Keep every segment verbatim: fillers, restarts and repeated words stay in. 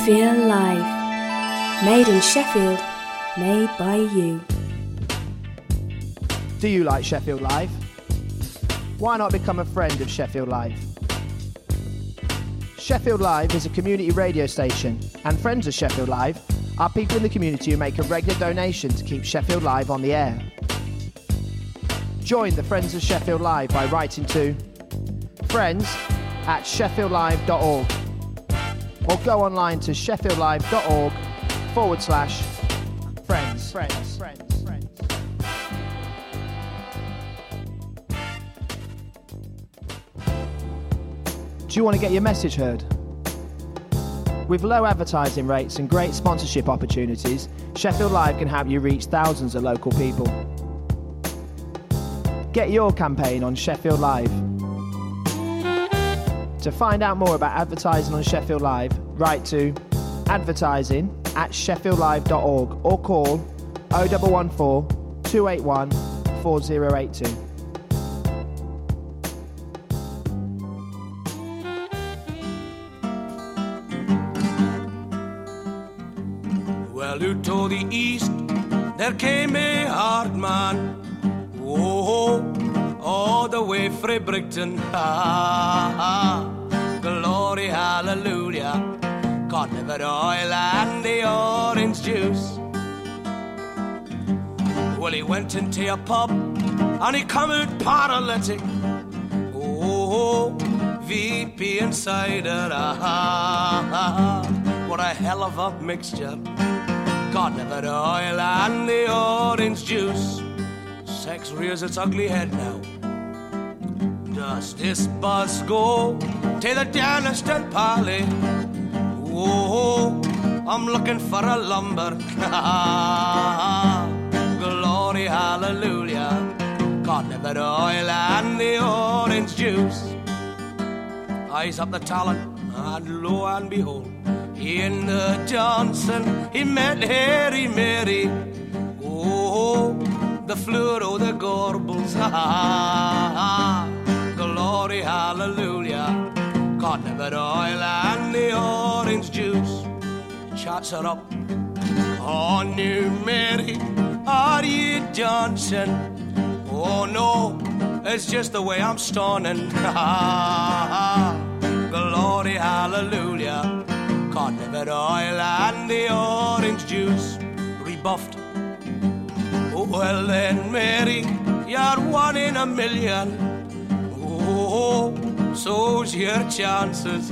Sheffield Live. Made in Sheffield, made by you. Do you like Sheffield Live? Why not become a friend of Sheffield Live? Sheffield Live is a community radio station, and friends of Sheffield Live are people in the community who make a regular donation to keep Sheffield Live on the air. Join the Friends of Sheffield Live by writing to friends at sheffieldlive.org or go online to sheffieldlive.org forward slash friends. Friends. Friends. Friends. Do you want to get your message heard? With low advertising rates and great sponsorship opportunities, Sheffield Live can help you reach thousands of local people. Get your campaign on Sheffield Live. To find out more about advertising on Sheffield Live, write to advertising at sheffieldlive.org or call oh one one four, two eight one, four oh eight two. Well, out to the east, there came a hard man. Whoa, all the way from Brighton. Ha, ha, glory, hallelujah. God never oil and the orange juice. Well, he went into a pub and he come out paralytic. Oh, V P and cider. Ah, ha, what a hell of a mixture. God never oil and the orange juice. Sex rears its ugly head now. Does this buzz go to the dentist and parley? Whoa, I'm looking for a lumber. Glory, hallelujah. God never oil and the orange juice. Eyes up the talent, and lo and behold, in the Johnson he met Harry Mary. Oh, the fluoro, the gorbles. Glory, hallelujah. God never oil and the orange juice. Chats are up. Oh, new Mary, are you Johnson? Oh no, it's just the way I'm stoning. Glory, hallelujah. God never oil and the orange juice. Rebuffed. Oh, well then, Mary, you're one in a million. Oh, so's your chances.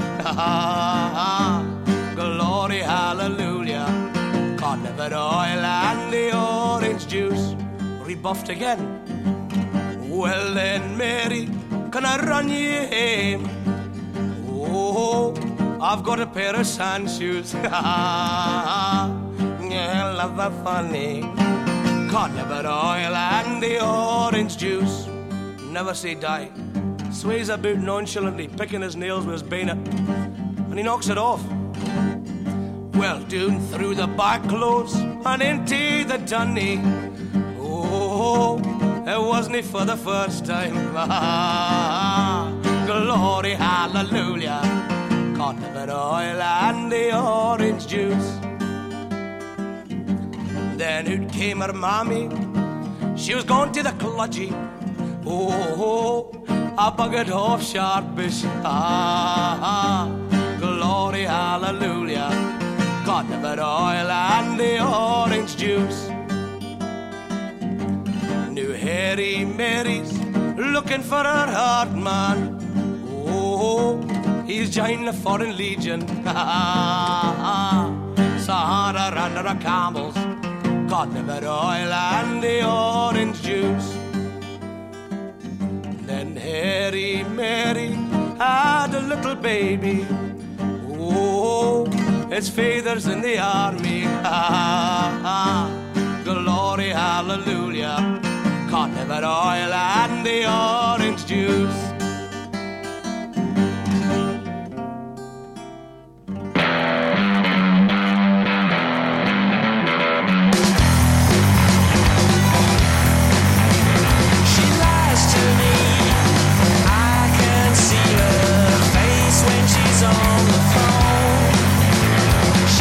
Glory, hallelujah. God never oil and the orange juice. Rebuffed again. Well then, Mary, can I run you home? Oh, I've got a pair of sand shoes. Yeah, love that funny. God never oil and the orange juice. Never say die. Sways about nonchalantly, picking his nails with his bayonet, and he knocks it off. Well, down through the back clothes and into the dunny. Oh, it wasn't for the first time. Glory, hallelujah. God never oil and the orange juice. Then out came her mommy. She was gone to the cludgy. Oh, I buggered off sharpish. Ah, glory, hallelujah. God never oil and the orange juice. New Harry Mary's looking for her heart man. Oh, he's joined the Foreign Legion. Sahara under a camels. God never oil and the orange juice. Then Harry Mary had a little baby. Oh, his father's in the army. Glory, hallelujah. God never oil and the orange juice. When she's on the phone,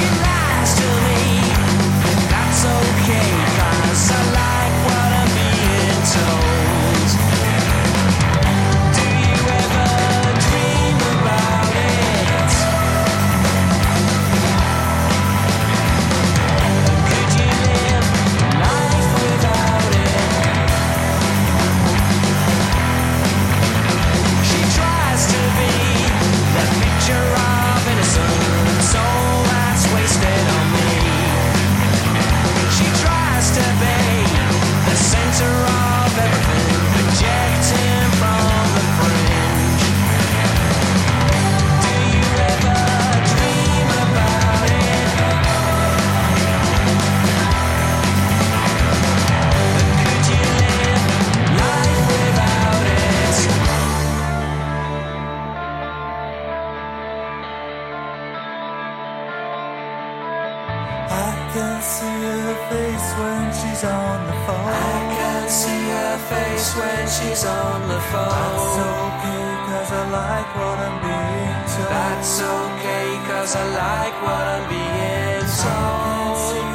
can see her face when she's on the phone. I can see her face when she's on the phone. That's okay, cause I like what I'm being told. That's okay, cause I like what I'm being told.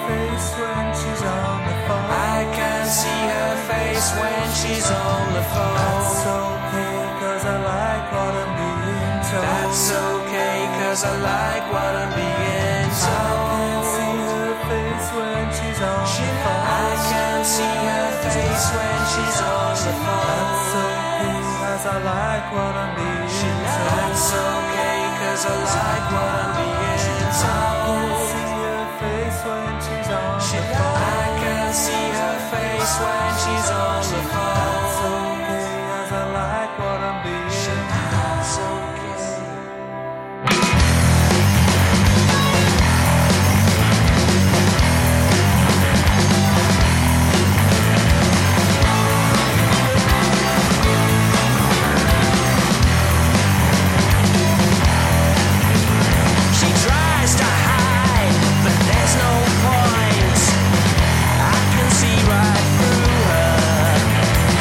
I can see her face when she's on the phone. I can see her face when she's on the phone. That's okay, cause I like what I'm being told. That's okay, cause I like what I'm being told. I can see her face when she's on She, the phone. I can see her face when she's on the phone. That's okay, cause I like what I'm being told. That's okay, cause I like what I'm being told. I can see her face when she's on the phone. I can see her face when she's on the phone. That's okay, cause I like what I'm being told. That's okay. She tries to hide, but there's no point. I can see right through her.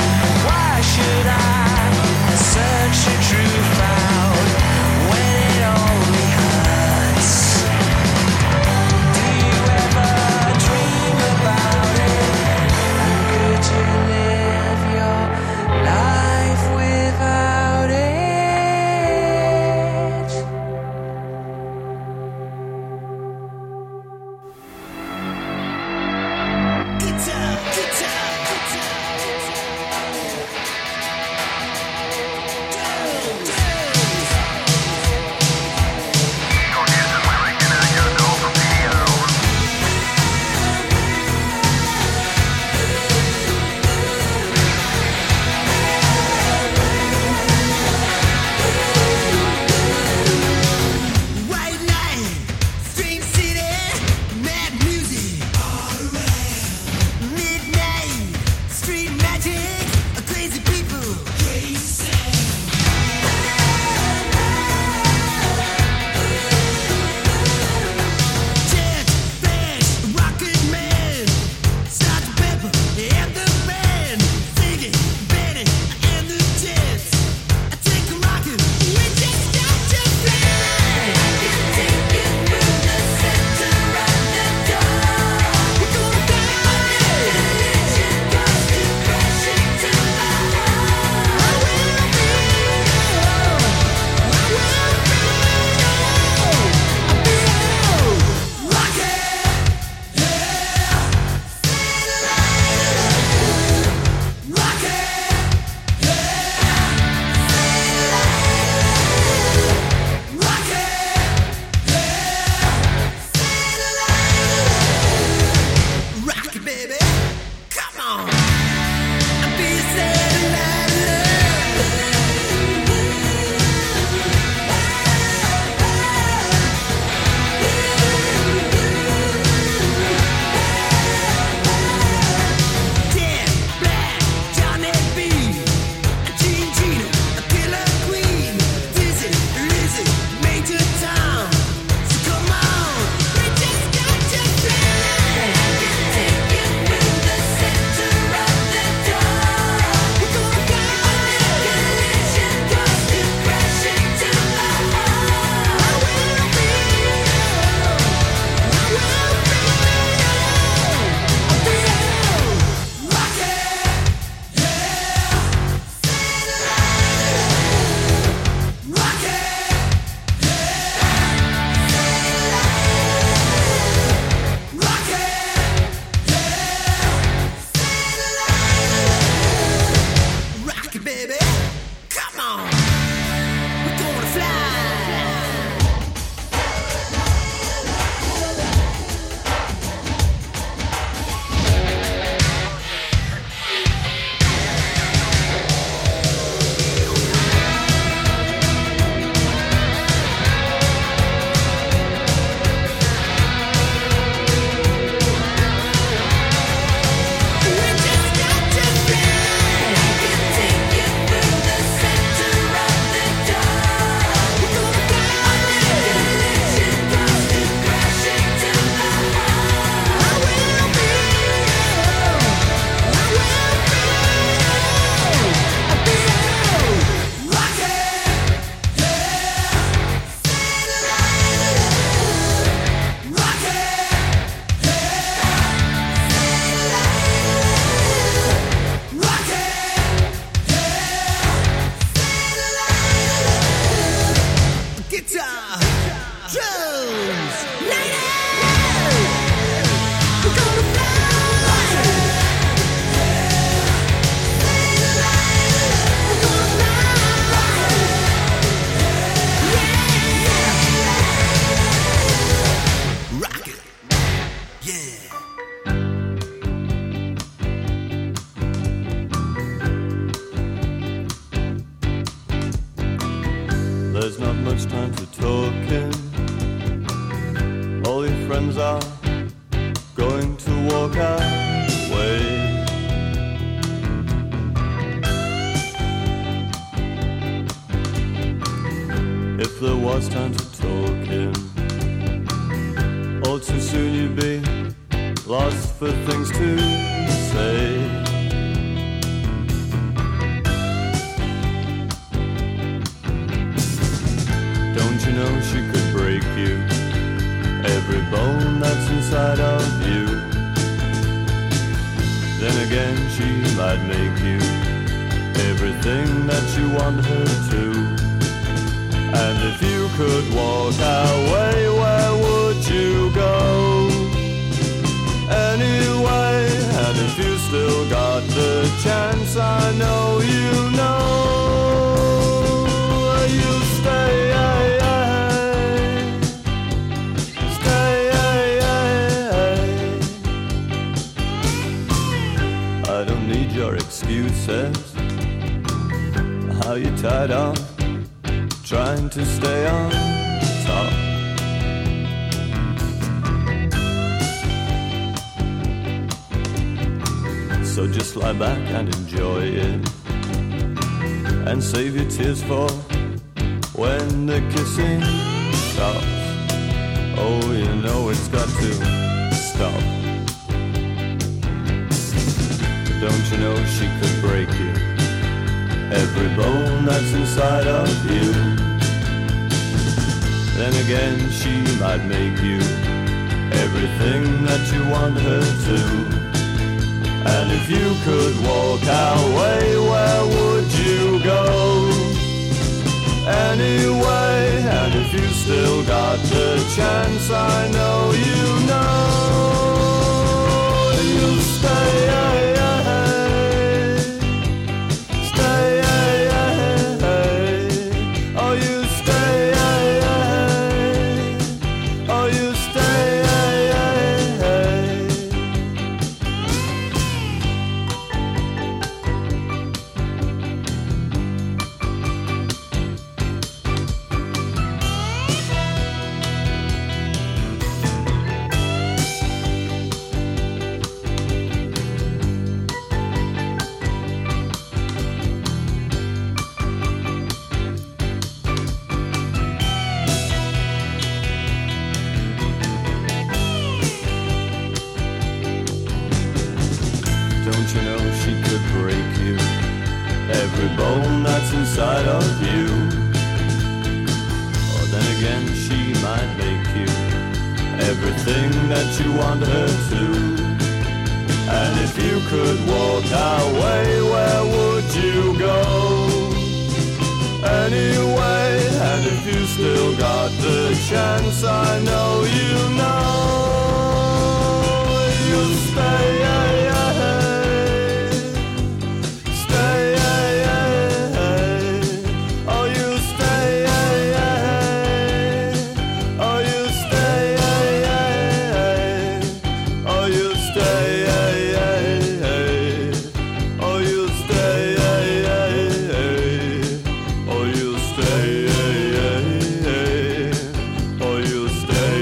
There's not much time to talk in. All your friends are going to walk away. If there was time to talk in, all too soon you'd be lost for things to say. Don't you know she could break you, every bone that's inside of you? Then again she might make you everything that you want her to. And if you could walk away, where would you go? Anyway, and if you still got the chance, I know you know you'll stay. I don't need your excuses. How you tied on, trying to stay on top. So just lie back and enjoy it, and save your tears for when the kissing stops. Oh, you know it's got to stop. Don't you know she could break you, every bone that's inside of you? Then again she might make you everything that you want her to. And if you could walk away, where would you go? Anyway, and if you still got the chance, I know you know you'll stay. Don't you know she could break you, every bone that's inside of you? Or then again she might make you everything that you want her to. And if you could walk away, where would you go? Anyway, and if you still got the chance, I know you know you'll stay. Stay.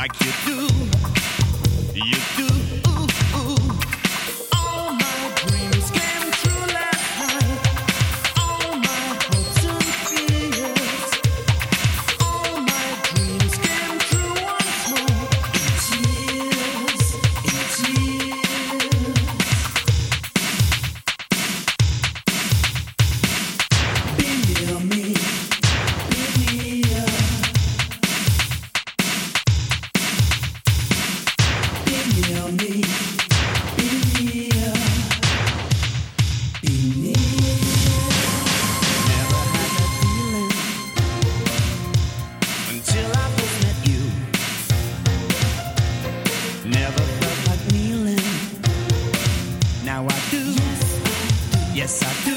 like you do. You do. All my dreams came true last night. All my hopes and fears. All my dreams came true once more. In tears, in tears. Be near me, be near. Be near me, be near, be near. Never had that feeling until I first met you. Never felt like kneeling. Now I do. Yes, I do.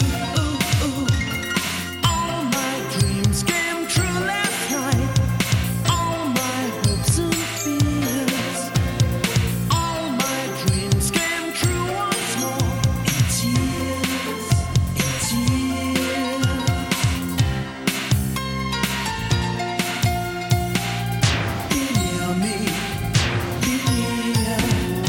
All my dreams came true last night. All my hopes and fears. All my dreams came true once more. In tears, in tears. Be near me, be near.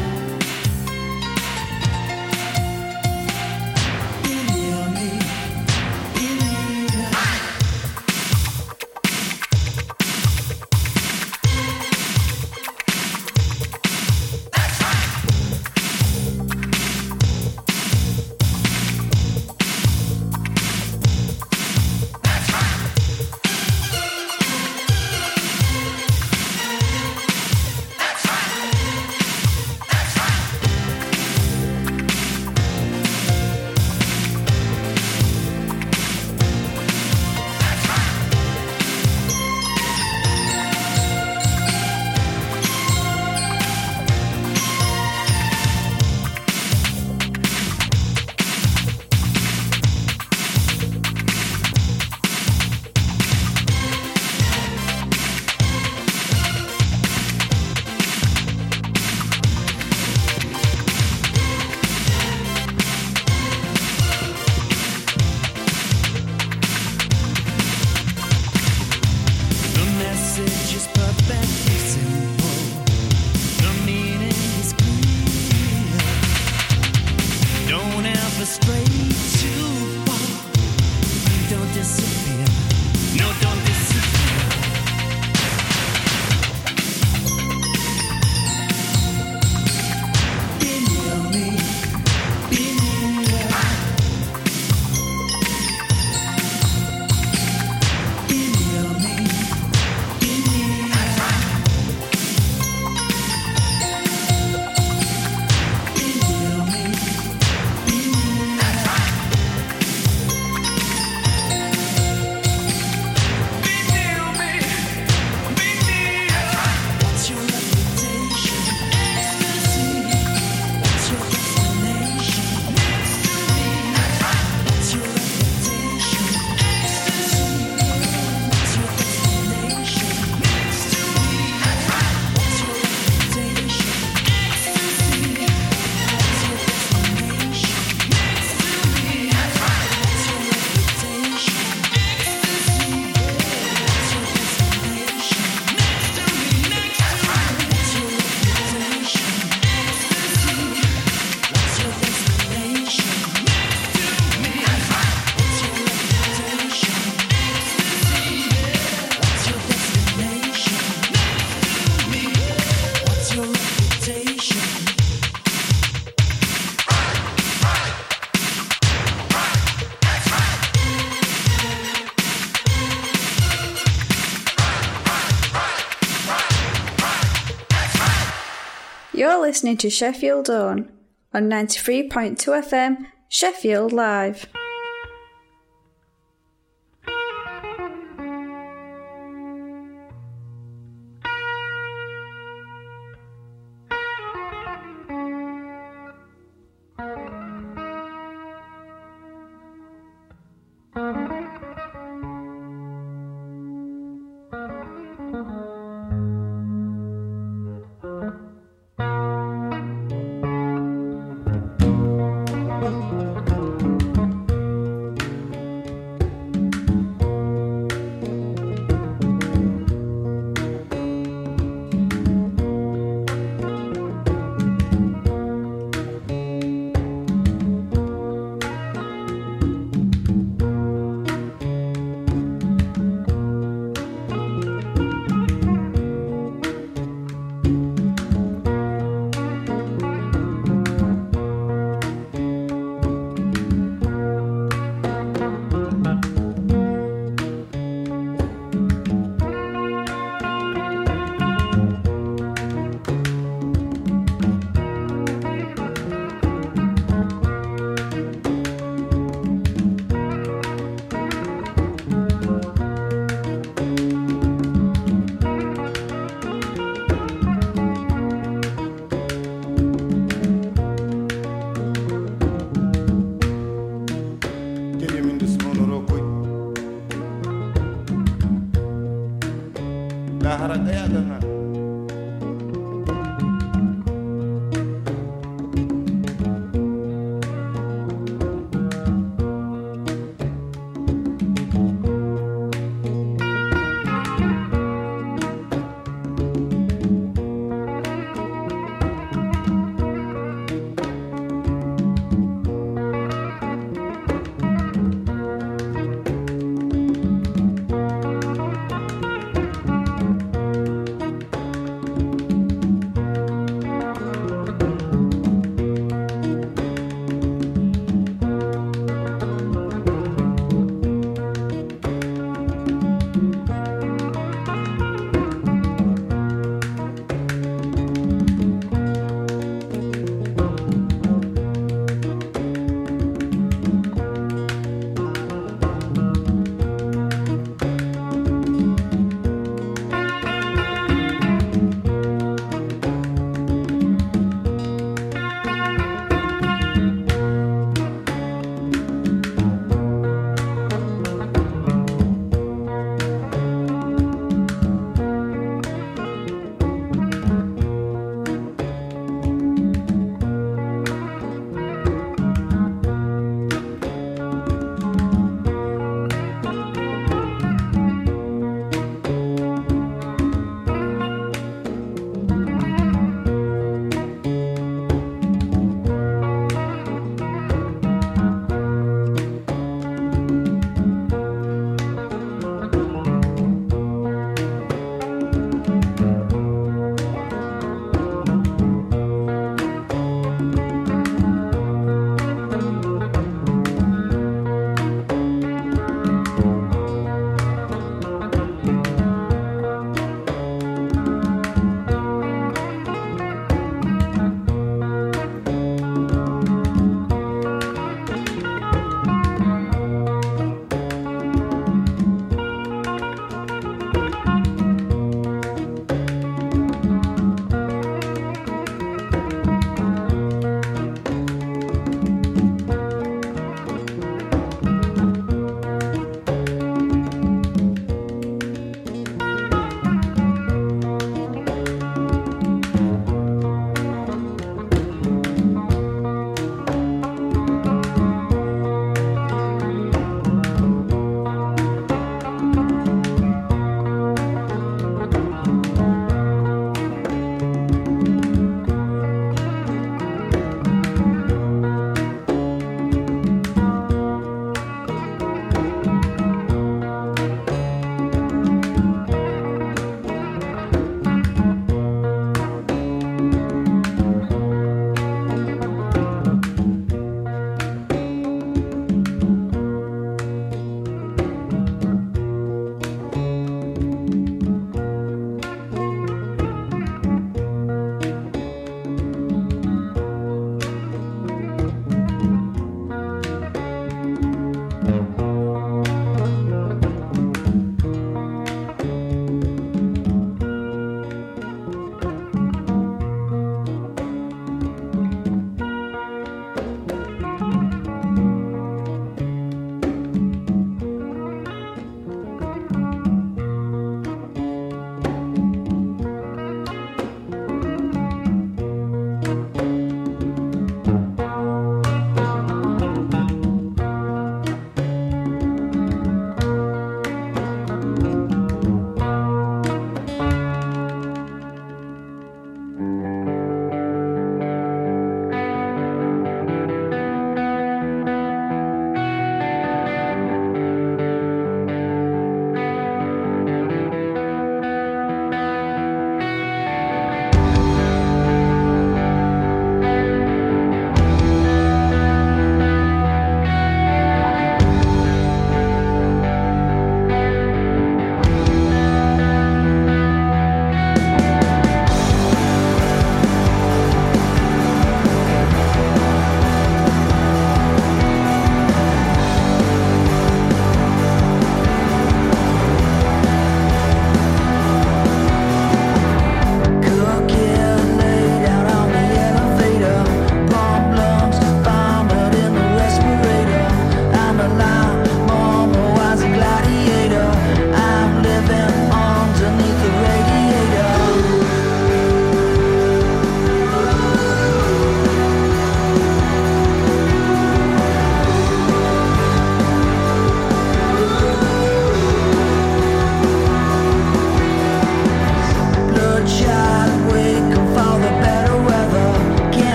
Be near me, be near. The message is perfectly simple. The meaning is clear. Don't ever stray too far. Don't disappear. No, don't disappear. Be near me. Be near. Be near me. Be near. Be near me. Be near. You're listening to Sheffield On on ninety-three point two F M, Sheffield Live. Kaharap kaya doon na.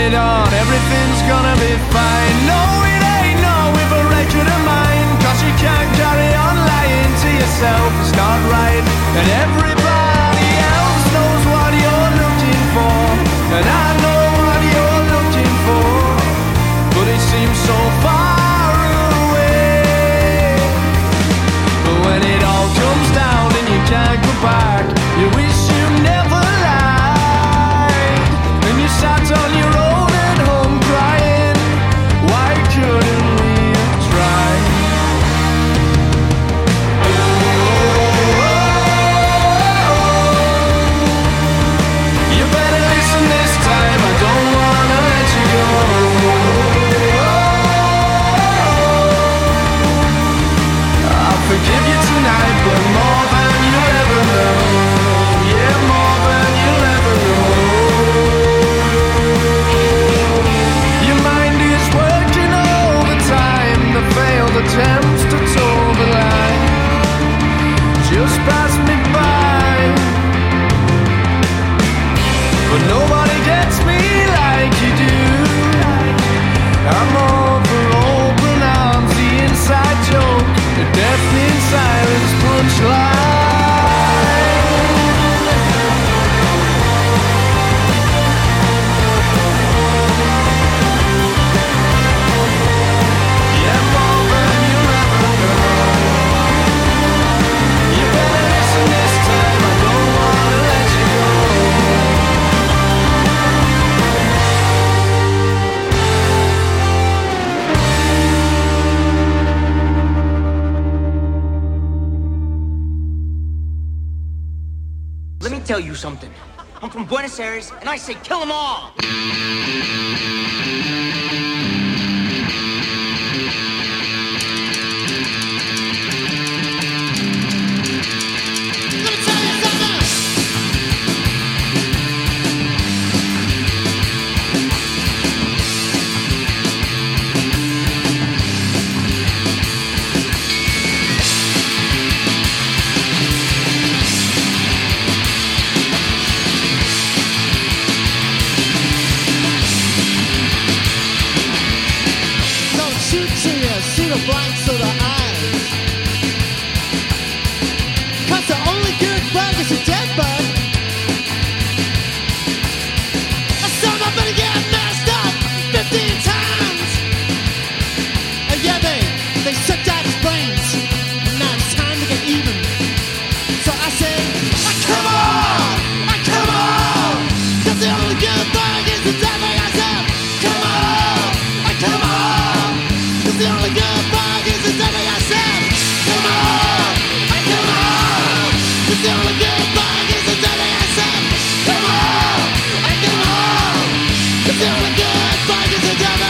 it on, everything's gonna be fine. No, it ain't no with a hatred of mine, cause you can't carry on lying to yourself, it's not right. And everybody else knows what you're looking for, and I know what you're looking for, but it seems so far away. But when it all comes down and you can't go back, you wish you never lied, and you sat on your own at home crying, why couldn't we have tried? Oh, oh, oh. You better listen this time, I don't wanna let you go. I'll forgive you tonight, but more than you'll ever know. Yeah, more than you'll ever know. Your mind is working overtime, the failed attempts to toe the line just pass me by. But nobody gets me like you do. I'm over open arms, the inside joke, the deafening silence punchline. Yeah, more than you'll ever know. You better listen this time, I don't wanna let you go. Let me tell you something. I'm from Buenos Aires, and I say kill them all. Let me tell you something. Don't shoot to you, see the blanks of the eyes. Cause the only good bug is a dead bug. I saw my buddy get messed up fifteen times. And yeah, they, they sucked out his brains. And now it's time to get even. So I say, ah, come on, ah, come on. Cause the only good bug is the devil. I said, come on, ah, come on. Cause the only good bug is the devil. I said, come on, ah, come on. Cause the only good bug is the devil. I said, come on, ah, come on. Cause the only good bug is the devil.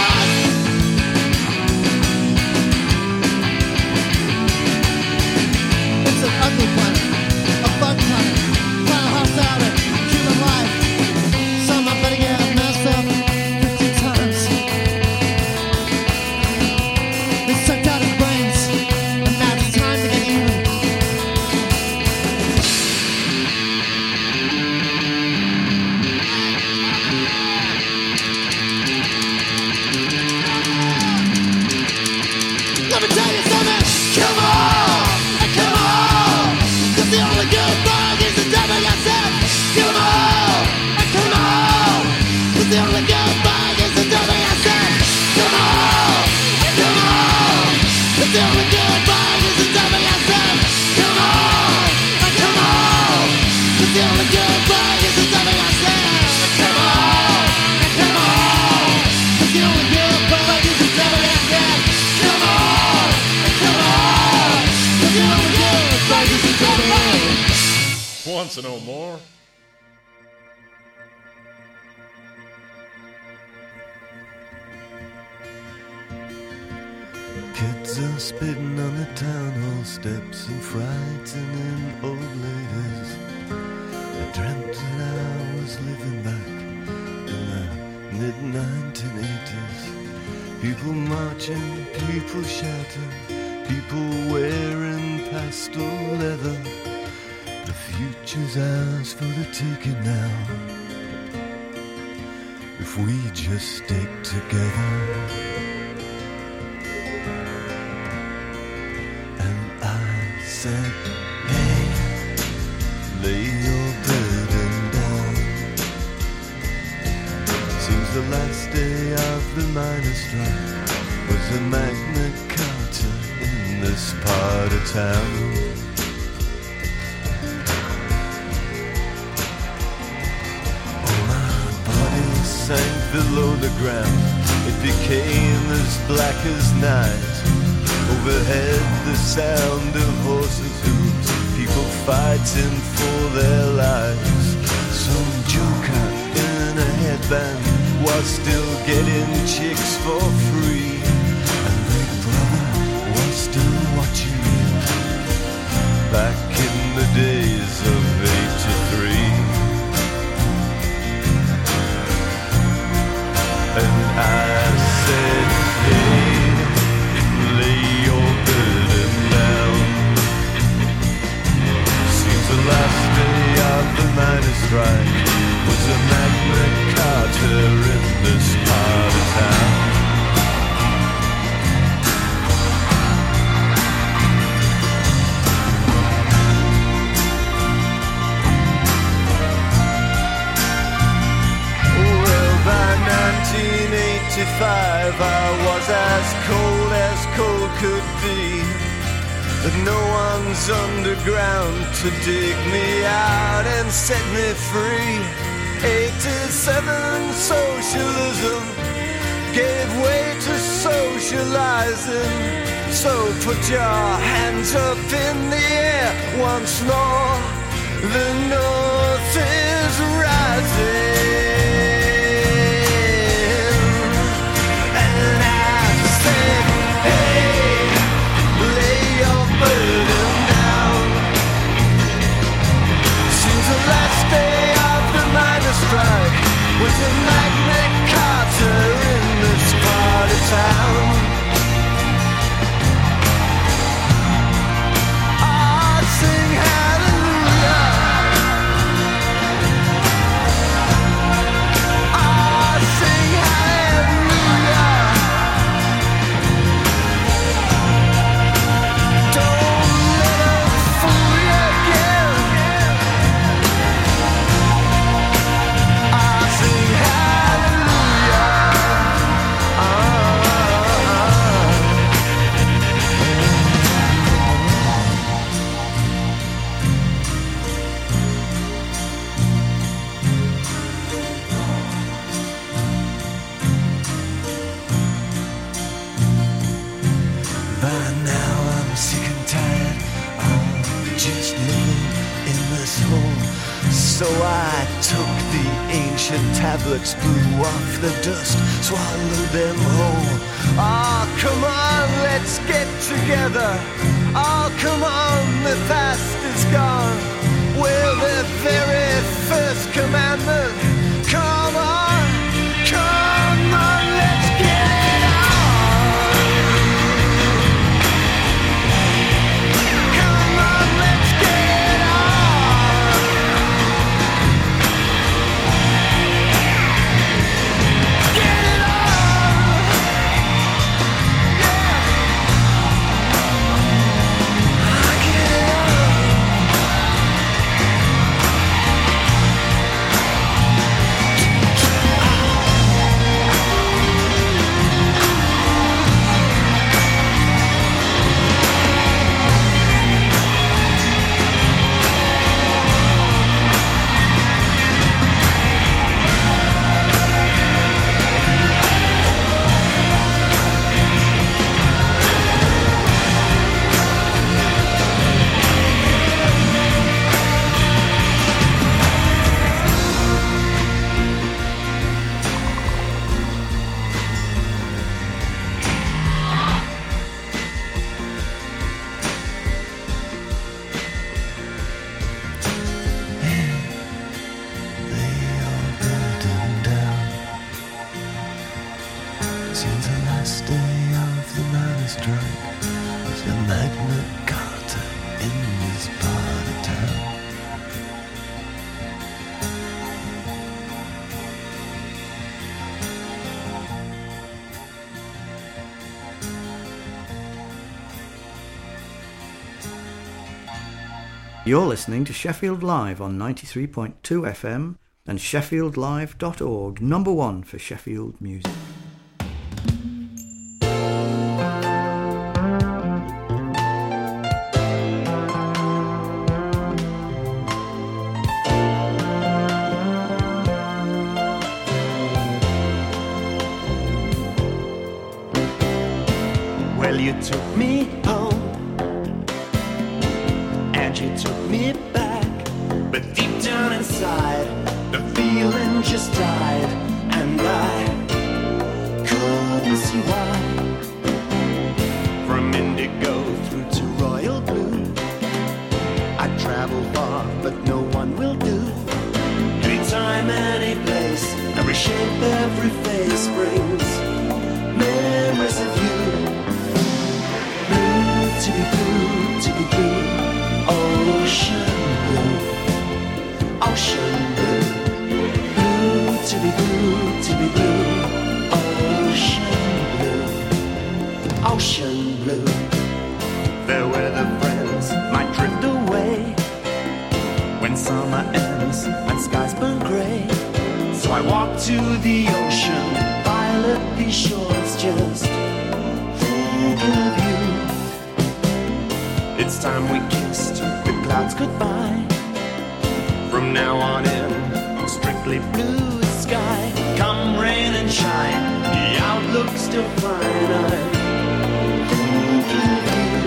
It's an ugly planet, a bug planet, planet hostile to human life. Some I better get messed up fifty times. They sucked out his brains, and now it's time to get even. Let me tell you something. Come on, come on. Cause the only good bug is the devil. I said, come on, come on. Cause the only good bug is the devil. I said, come on, come on. Cause the only good bug is the devil. I said, come on, come on. Cause the only good bug is the devil. I said, come on, come on. Cause the only good bug is the devil. I said, come on, come on. Cause the only good bug is the devil. Wants to know more? Kids are spitting on the town hall steps and frightening old ladies. I dreamt that I was living back in the mid nineteen eighties. People marching, people shouting, people wearing pastel leather. The future's ours for the taking now. if we just stick together? And I said, hey, lay your burden down. Seems the last day of the miners' strike was a Magna Carta in this part of town. Sank below the ground, it became as black as night. Overhead the sound of horses' hooves, people fighting for their lives. Some joker in a headband was still getting chicks for free, and Big Brother was still watching you back in the days of eighty-three. And I said, hey, lay your burden down. Seems the last day of the miners' strike was a Magna Carta in this part of town. nineteen eighty-five, I was as cold as cold could be. But no one's underground to dig me out and set me free. eighty-seven, socialism gave way to socializing. So put your hands up in the air once more. The North is rising. Strike was a Magna Carta in this part of town. I sing hallelujah. I sing hallelujah. Don't let them fool you again. So I took the ancient tablets, blew off the dust, swallowed them whole. Oh, come on, let's get together. Oh, come on, the past is gone. We're the very first commandment. Come on, come on, let's get it on. Come on, let's get it on. You're listening to Sheffield Live on ninety-three point two F M and sheffield live dot org, number one for Sheffield music. Well, you took me home and you took me back, but deep down inside the feeling just died, and I couldn't see why. From indigo through to royal blue, I travel far but no one will do. Anytime, any place, every shape, every face brings memories of you. To be blue, to be blue, ocean blue, ocean blue, blue, to be blue, to be blue, ocean blue, ocean blue. Fair weather friends might drift away when summer ends and skies burn grey. So I walk to the ocean, violet these shores, just thinking of you. It's time we kissed the clouds goodbye. From now on in, strictly blue sky. Come rain and shine, the outlook's still fine. I'm thinking of you.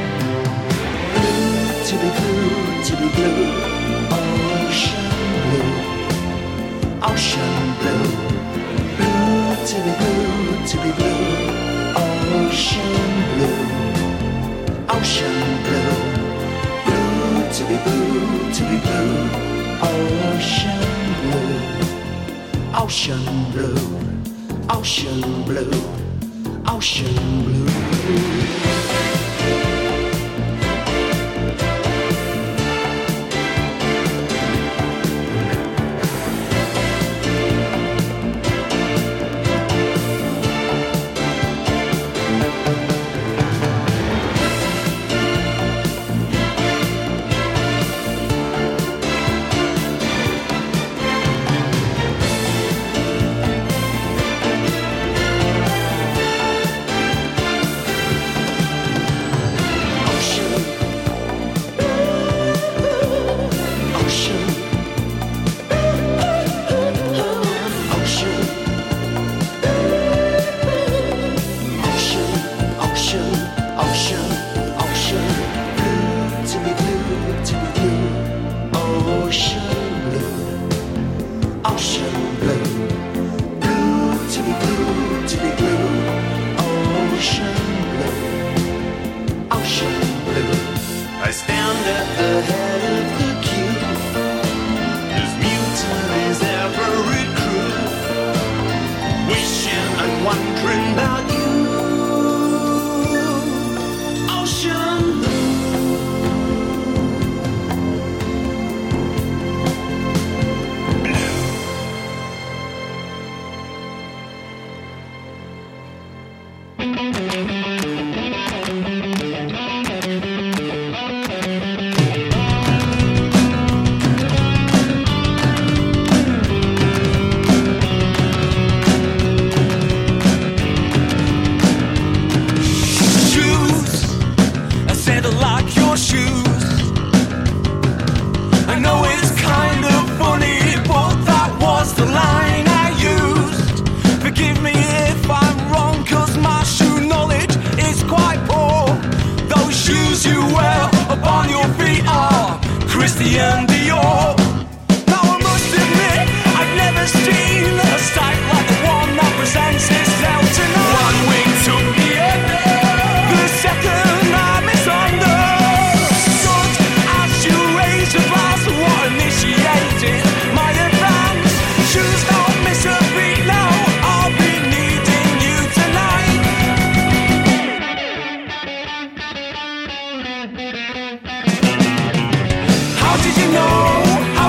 Blue, to be blue, to be blue, ocean blue, ocean blue. Blue, to be blue, to be blue, ocean blue. Ocean blue, blue, to be blue, to be blue, ocean blue, ocean blue, ocean blue, ocean blue. Christian Dior. Now I must admit, I've never seen a sight like the one that presents itself tonight. One wing took the other, the second I misunderstood. As you raised a glass, what initiated my advance? Shoes don't miss a beat now, I'll be needing you tonight. How did you know?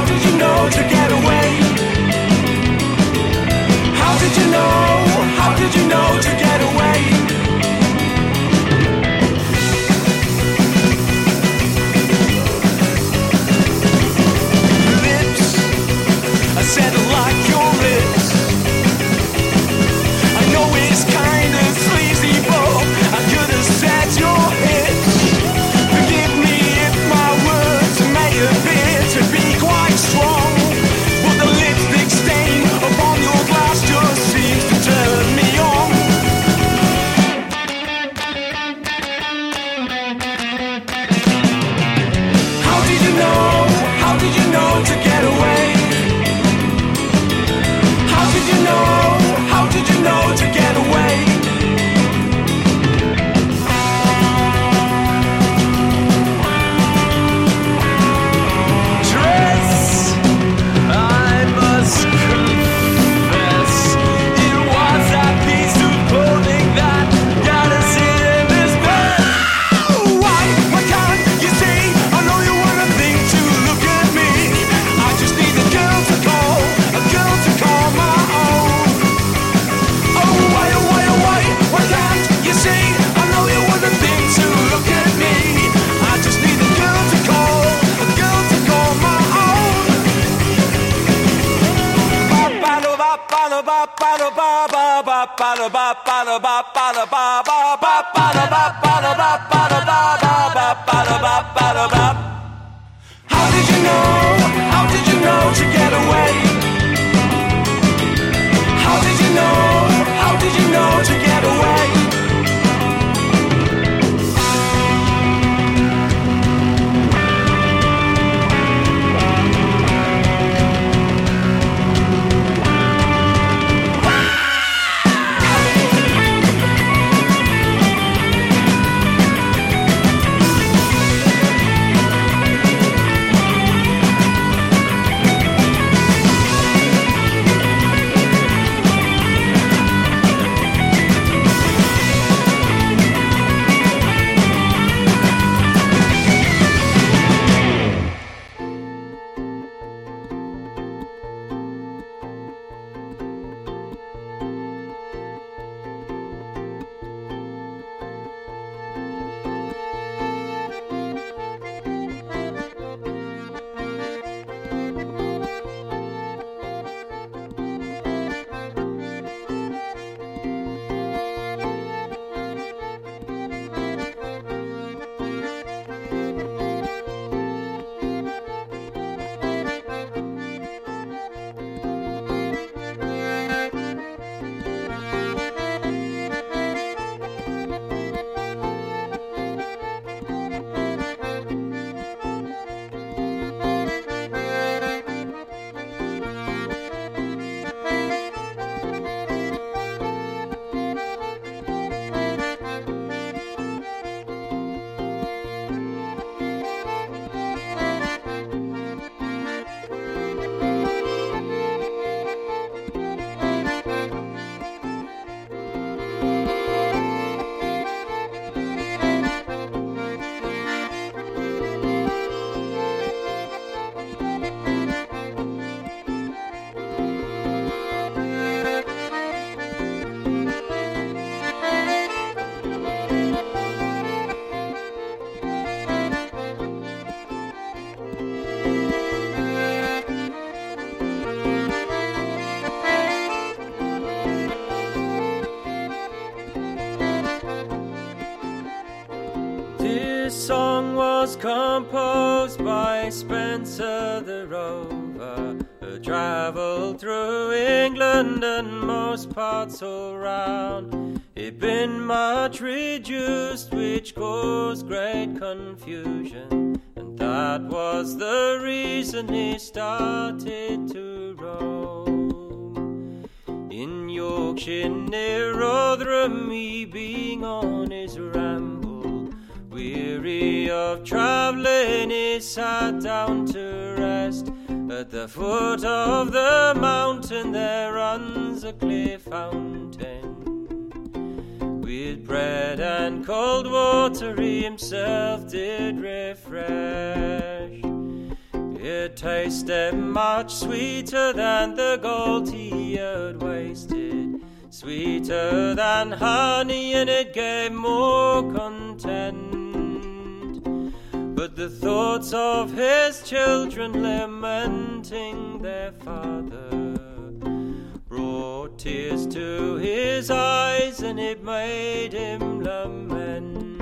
How did you know? How did you know to get away? How did you know? How did you know to get away? This song was composed by Spencer the Rover, who travelled through England and most parts all round. He'd been much reduced, which caused great confusion, and that was the reason he started to roam. In Yorkshire near Rotherham, he being on his ramble, weary of travelling, he sat down to rest. At the foot of the mountain there runs a clear fountain, with bread and cold water he himself did refresh. It tasted much sweeter than the gold he had wasted, sweeter than honey, and it gave more content. But the thoughts of his children lamenting their father brought tears to his eyes, and it made him lament.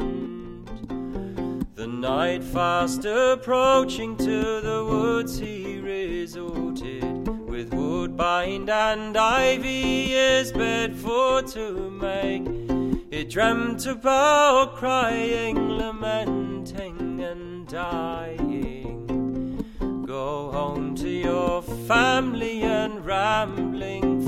The night fast approaching, to the woods he resorted, with woodbine and ivy his bed for to make. He dreamt about crying, lamenting and dying. Go home to your family and rambling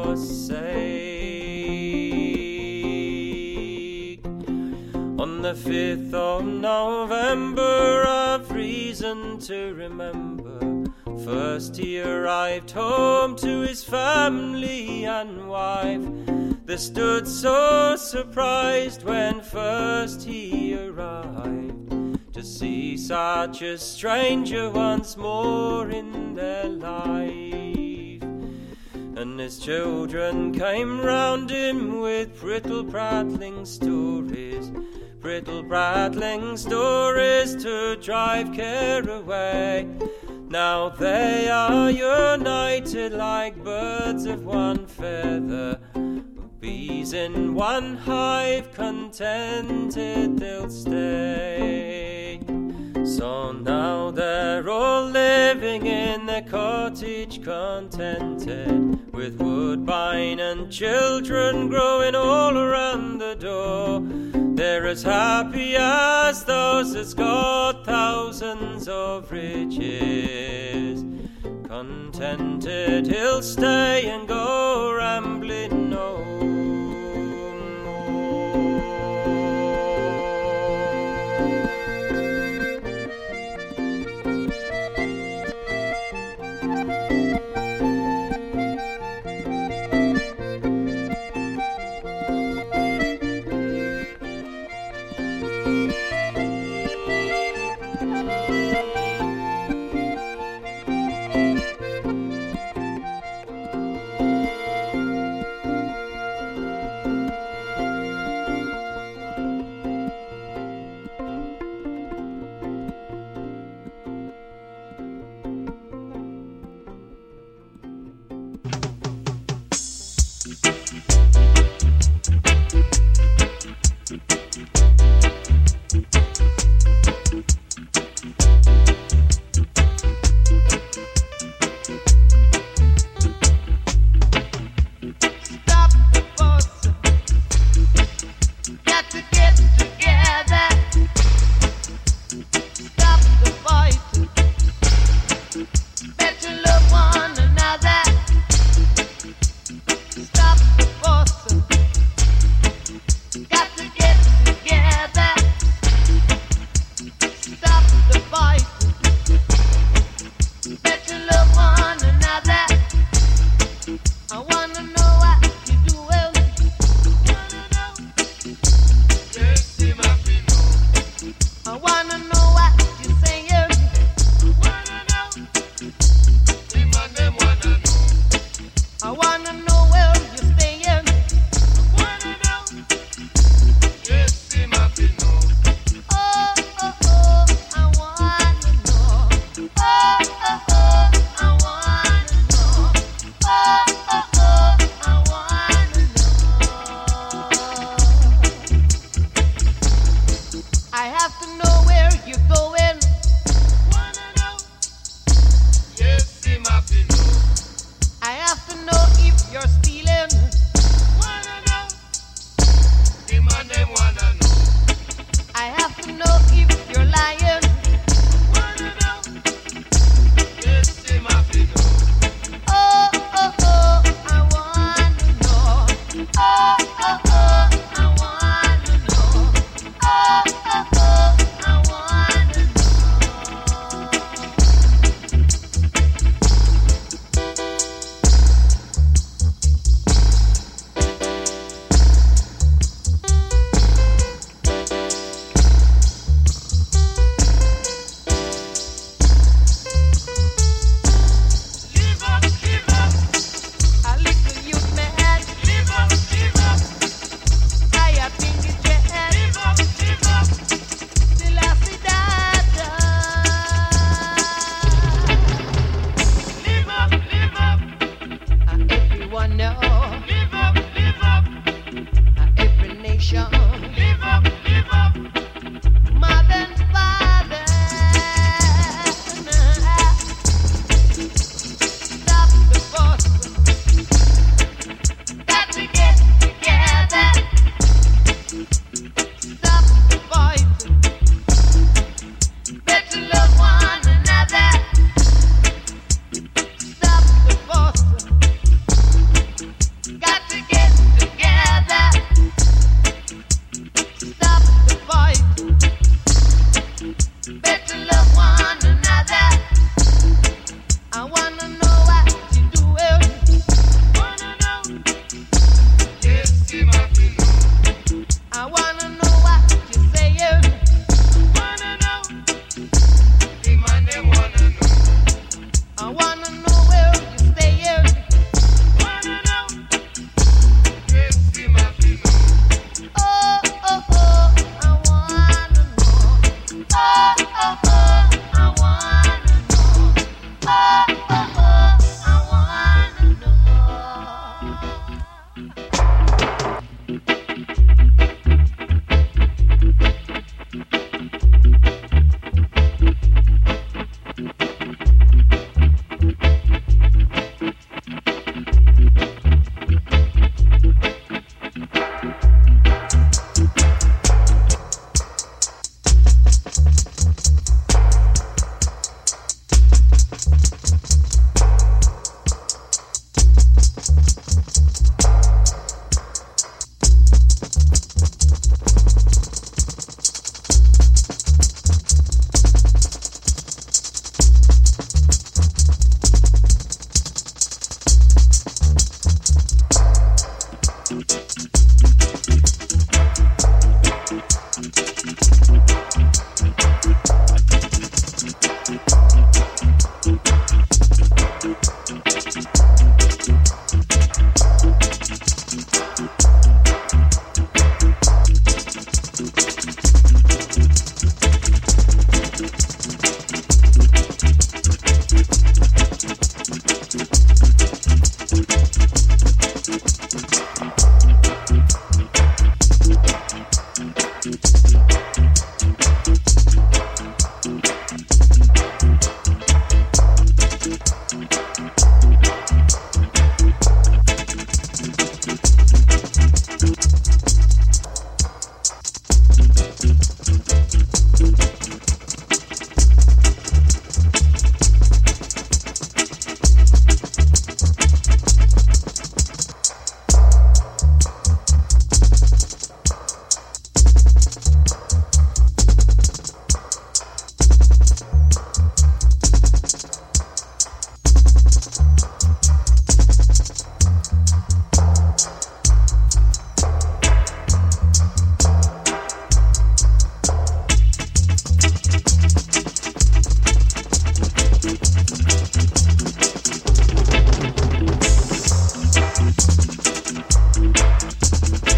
forsake. On the fifth of November I've reason to remember, first he arrived home to his family and wife. They stood so surprised when first he arrived, to see such a stranger once more in their life. And his children came round him with brittle prattling stories, brittle prattling stories to drive care away. Now they are united like birds of one feather, Bees in one hive, contented they'll stay. So now they're all living in their cottage contented, with woodbine and children growing all around the door. They're as happy as those that's got thousands of riches. Contented he'll stay and go rambling home.